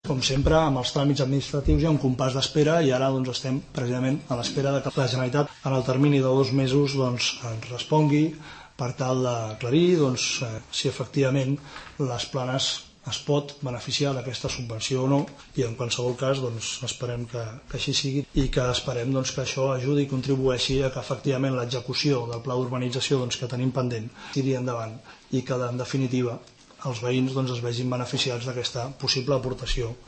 Com sempre, amb els tràmits administratius hi ha un compàs d'espera i ara estem precisament a l'espera que la Generalitat en el termini de 2 mesos ens respongui per tal d'aclarir si efectivament les Planes es pot beneficiar d'aquesta subvenció o no, i en qualsevol cas esperem que així sigui i que esperem que això ajudi i contribueixi a que efectivament l'execució del pla d'urbanització que tenim pendent tiri endavant i que en definitiva els veïns es vegin beneficiats d'aquesta possible aportació